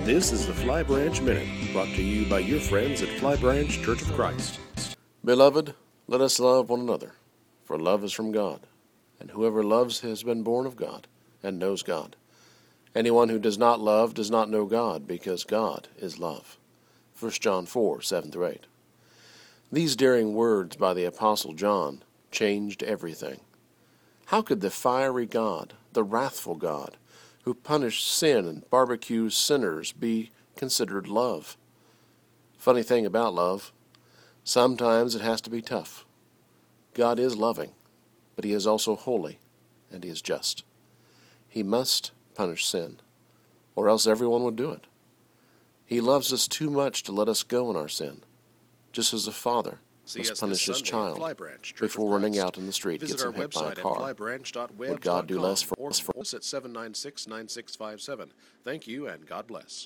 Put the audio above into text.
This is the Fly Branch Minute, brought to you by your friends at Fly Branch Church of Christ. Beloved, let us love one another, for love is from God, and whoever loves has been born of God, and knows God. Anyone who does not love does not know God, because God is love. 1 John 4, 7-8. These daring words by the Apostle John changed everything. How could the fiery God, the wrathful God, who punished sin and barbecues sinners, be considered love? Funny thing about love, sometimes it has to be tough. God is loving, but he is also holy, and he is just. He must punish sin, or else everyone would do it. He loves us too much to let us go in our sin, just as a father must punish his child before running out in the street gets him hit by a car. Would God do less for us? At 796-9657. Thank you, and God bless.